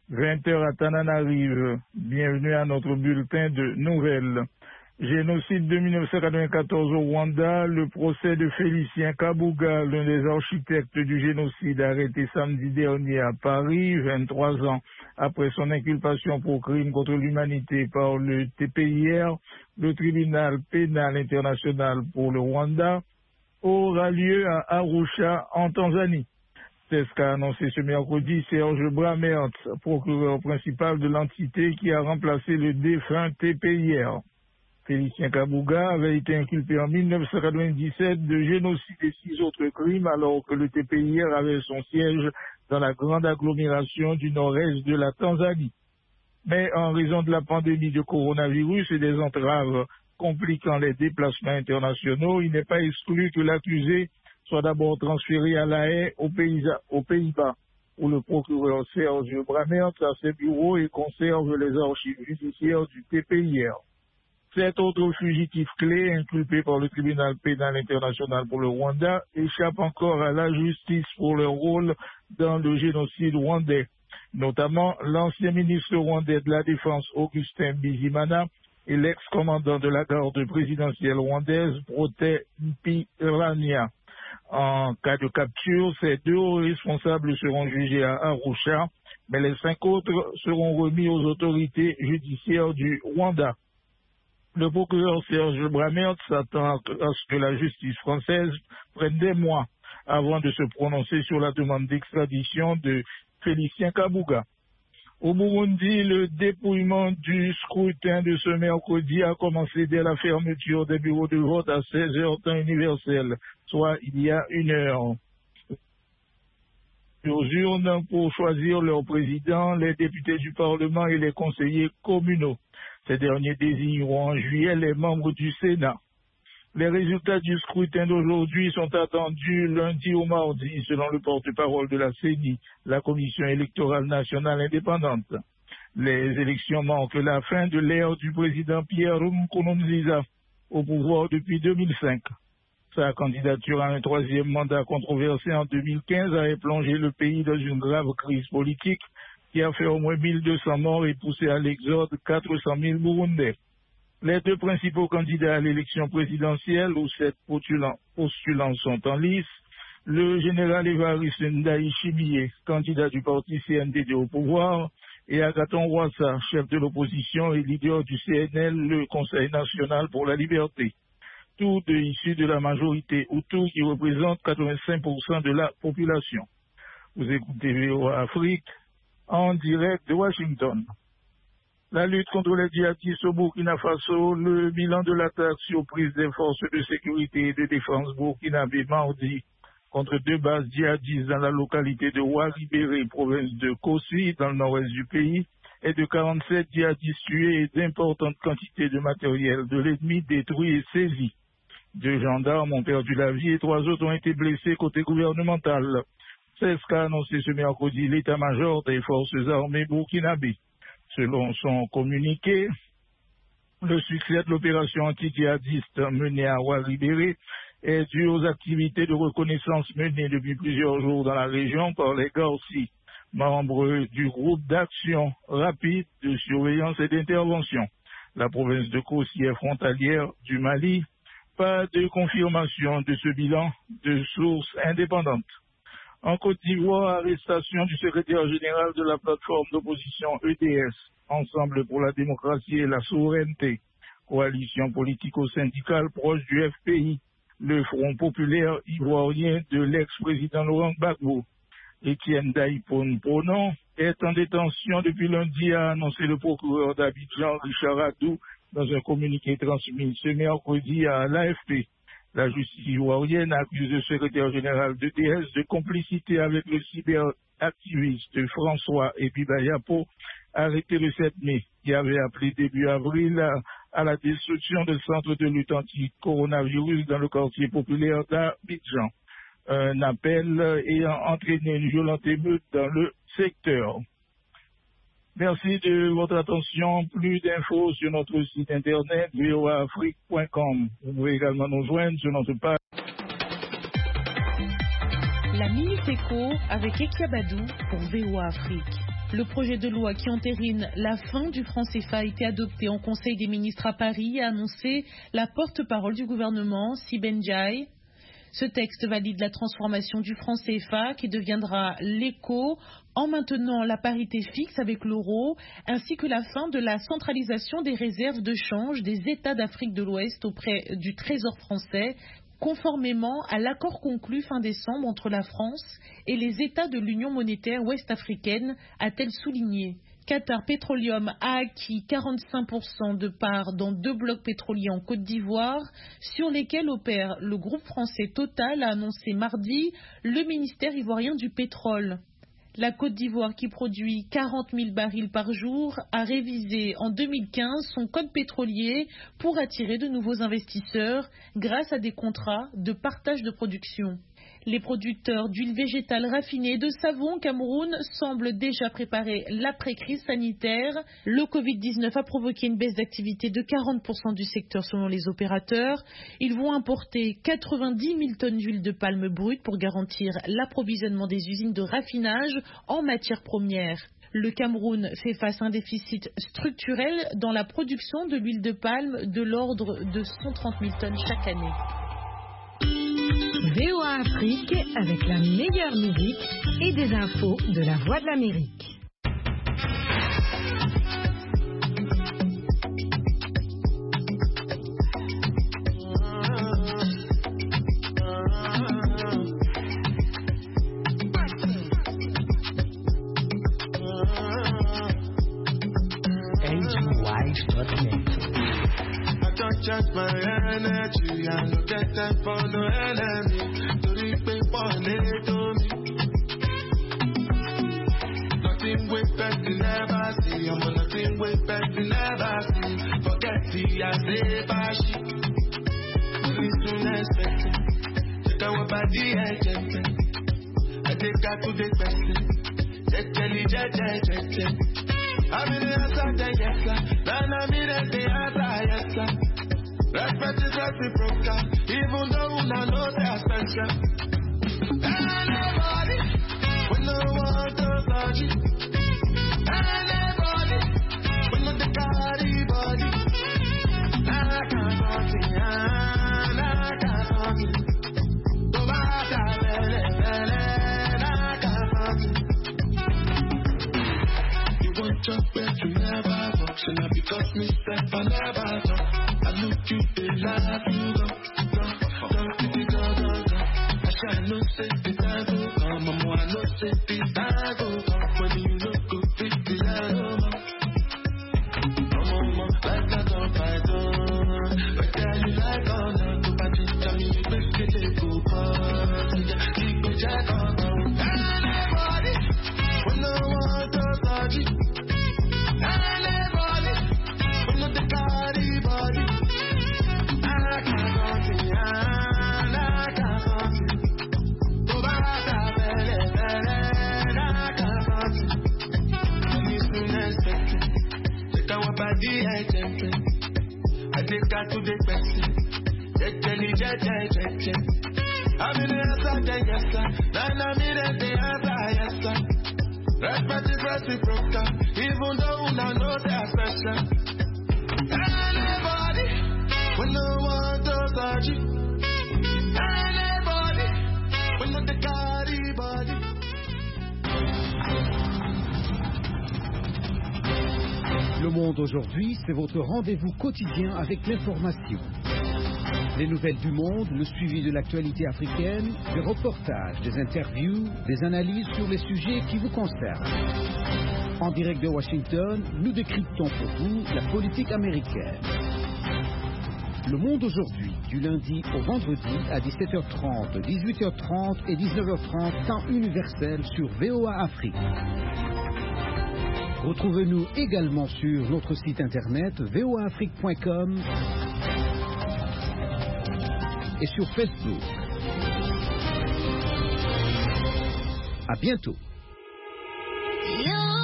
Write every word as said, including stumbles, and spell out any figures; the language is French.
vingt heures à Tananarive. Bienvenue à notre bulletin de nouvelles. Génocide de mille neuf cent quatre-vingt-quatorze au Rwanda, le procès de Félicien Kabuga, l'un des architectes du génocide arrêté samedi dernier à Paris, vingt-trois ans après son inculpation pour crime contre l'humanité par le T P I R, le tribunal pénal international pour le Rwanda, aura lieu à Arusha en Tanzanie. C'est ce qu'a annoncé ce mercredi Serge Bramert, procureur principal de l'entité qui a remplacé le défunt T P I R. Félicien Kabuga avait été inculpé en mille neuf cent quatre-vingt-dix-sept de génocide et six autres crimes alors que le T P I R avait son siège dans la grande agglomération du nord-est de la Tanzanie. Mais en raison de la pandémie de coronavirus et des entraves compliquant les déplacements internationaux, il n'est pas exclu que l'accusé soit d'abord transféré à La Haye aux Pays-Bas, où le procureur Serge Bramert a ses bureaux et conserve les archives judiciaires du T P I R. Cet autre fugitif clé, inculpé par le tribunal pénal international pour le Rwanda, échappe encore à la justice pour leur rôle dans le génocide rwandais. Notamment l'ancien ministre rwandais de la Défense Augustin Bizimana et l'ex-commandant de la garde présidentielle rwandaise Protais Mpirania. En cas de capture, ces deux hauts responsables seront jugés à Arusha, mais les cinq autres seront remis aux autorités judiciaires du Rwanda. Le procureur Serge Bramert s'attend à ce que la justice française prenne des mois avant de se prononcer sur la demande d'extradition de Félicien Kabuga. Au Burundi, le dépouillement du scrutin de ce mercredi a commencé dès la fermeture des bureaux de vote à seize heures temps universel, soit il y a une heure. Aux urnes pour choisir leur président, les députés du Parlement et les conseillers communaux. Ces derniers désigneront en juillet les membres du Sénat. Les résultats du scrutin d'aujourd'hui sont attendus lundi ou mardi, selon le porte-parole de la C E N I, la Commission électorale nationale indépendante. Les élections marquent la fin de l'ère du président Pierre Nkurunziza, au pouvoir depuis deux mille cinq. Sa candidature à un troisième mandat controversé en deux mille quinze avait plongé le pays dans une grave crise politique qui a fait au moins mille deux cents morts et poussé à l'exode quatre cent mille Burundais. Les deux principaux candidats à l'élection présidentielle, où sept postulants sont en lice, le général Évariste Ndayishimiye, candidat du parti C N D D au pouvoir, et Agathon Rwasa, chef de l'opposition et leader du C N L, le Conseil national pour la liberté. Tous deux issus de la majorité Hutu qui représente quatre-vingt-cinq pour cent de la population. Vous écoutez V O A Afrique en direct de Washington. La lutte contre les djihadistes au Burkina Faso, le bilan de l'attaque surprise des forces de sécurité et de défense burkinabé mardi contre deux bases djihadistes dans la localité de Ouaribéré, province de Kossi, dans le nord-est du pays, est de quarante-sept djihadistes tués et d'importantes quantités de matériel de l'ennemi détruit et saisi. Deux gendarmes ont perdu la vie et trois autres ont été blessés côté gouvernemental. C'est ce qu'a annoncé ce mercredi l'état-major des forces armées burkinabé. Selon son communiqué, le succès de l'opération anti-djihadiste menée à Ouaribéré est dû aux activités de reconnaissance menées depuis plusieurs jours dans la région par les Garci, membres du groupe d'action rapide de surveillance et d'intervention. La province de Kossi est frontalière du Mali. Pas de confirmation de ce bilan de sources indépendantes. En Côte d'Ivoire, arrestation du secrétaire général de la plateforme d'opposition E D S, Ensemble pour la démocratie et la souveraineté, coalition politico-syndicale proche du F P I, le Front populaire ivoirien de l'ex-président Laurent Gbagbo. Étienne Daïpon Ponon est en détention depuis lundi, a annoncé le procureur d'Abidjan, Richard Adou, dans un communiqué transmis ce mercredi à l'A F P. La justice ivoirienne accuse le secrétaire général de D S de complicité avec le cyberactiviste François Ebibayapo, arrêté le sept mai, qui avait appelé début avril à, à la destruction de centres de lutte anti-coronavirus dans le quartier populaire d'Abidjan. Un appel ayant entraîné une violente émeute dans le secteur. Merci de votre attention. Plus d'infos sur notre site internet v o a afrique point com. Vous pouvez également nous joindre sur notre page. La Minute Éco avec Ekiabadou pour V O A Afrique. Le projet de loi qui entérine la fin du franc C F A a été adopté en Conseil des ministres à Paris, a annoncé la porte-parole du gouvernement, Siben Ndiaye. Ce texte valide la transformation du franc C F A qui deviendra l'éco en maintenant la parité fixe avec l'euro, ainsi que la fin de la centralisation des réserves de change des États d'Afrique de l'Ouest auprès du Trésor français, conformément à l'accord conclu fin décembre entre la France et les États de l'Union monétaire ouest-africaine, a-t-elle souligné. Qatar Petroleum a acquis quarante-cinq pour cent de parts dans deux blocs pétroliers en Côte d'Ivoire, sur lesquels opère le groupe français Total, a annoncé mardi le ministère ivoirien du pétrole. La Côte d'Ivoire, qui produit quarante mille barils par jour, a révisé en deux mille quinze son code pétrolier pour attirer de nouveaux investisseurs grâce à des contrats de partage de production. Les producteurs d'huile végétale raffinée et de savon au Cameroun semblent déjà préparer l'après-crise sanitaire. Le covid dix-neuf a provoqué une baisse d'activité de quarante pour cent du secteur selon les opérateurs. Ils vont importer quatre-vingt-dix mille tonnes d'huile de palme brute pour garantir l'approvisionnement des usines de raffinage en matières premières. Le Cameroun fait face à un déficit structurel dans la production de l'huile de palme de l'ordre de cent trente mille tonnes chaque année. V O A Afrique avec la meilleure musique et des infos de la Voix de l'Amérique. Just my energy, I no get time for no enemy. To reap on it to me. Nothing with best you never see. I'm on nothing with best you never see. Forget the I say bashi. We soon expect it. Take our body and check it. I take her to the best. Check jelly, check, check, check, check. I'm in the answer, yes sir. Then I'm in the answer, yes sir. Respect is reciprocal, even though I know they're special. Anybody, we no want to touch it. Anybody, we no the carry body. I can't touch it, I can't touch it. Go back to bele, bele, I can't touch it. You want your best, you never function. Because me step, I never talk. I look you in life, you go, go, go, go, go, go, go. I shall not say the time will come, I'm one, not say the time will come. When you look good, it's the aroma. Come on, mom, like that on my door. But tell you like on the to party, tell me you make it a good party. Keep it jack on them. Anybody, we no want to touch it. Anybody, we no the carry body. I take her to the best. Check, jelly, check, check, check, check. I'm in the answer, yes sir. Then I'm in the answer, yes sir. Respect is reciprocal, even though I know they're special. Anybody, we no want to touch it. Anybody, we no the carry body. Le Monde aujourd'hui, c'est votre rendez-vous quotidien avec l'information. Les nouvelles du monde, le suivi de l'actualité africaine, des reportages, des interviews, des analyses sur les sujets qui vous concernent. En direct de Washington, nous décryptons pour vous la politique américaine. Le Monde aujourd'hui, du lundi au vendredi à dix-sept heures trente, dix-huit heures trente et dix-neuf heures trente, temps universel sur V O A Afrique. Retrouvez-nous également sur notre site internet v o a afrique point com et sur Facebook. À bientôt. Yo